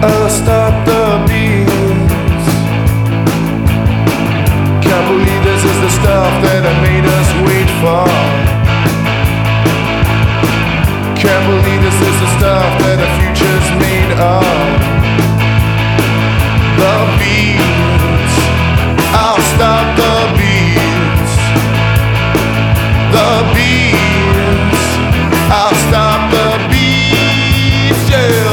I'll stop the beats. Can't believe this is the stuff that I made us wait for. Can't believe this is the stuff that the future's made of. The beats, I'll stop the beats. The beats, I'll stop the beats, yeah.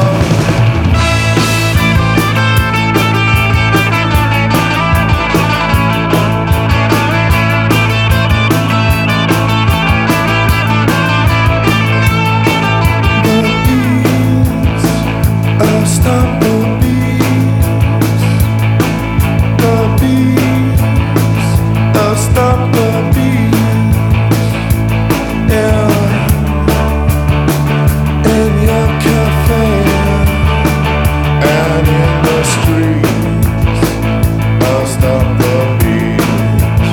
I'll stop the beats. The beats, I'll stop the beats. Yeah. In your cafe and in the streets, I'll stop the beats.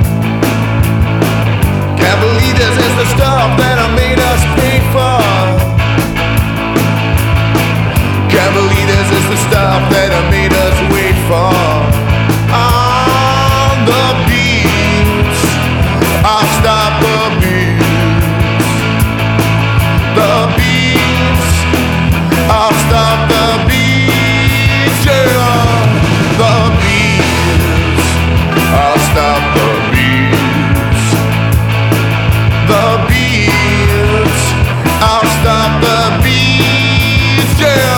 Can't believe this is the stuff that I made us pay for. Can't believe this is the stuff that I made us wait for. On the beats, I'll stop the beats. The beats, I'll stop the beats, yeah. The beats, I'll stop the beats. The beats, I'll stop the beats, yeah.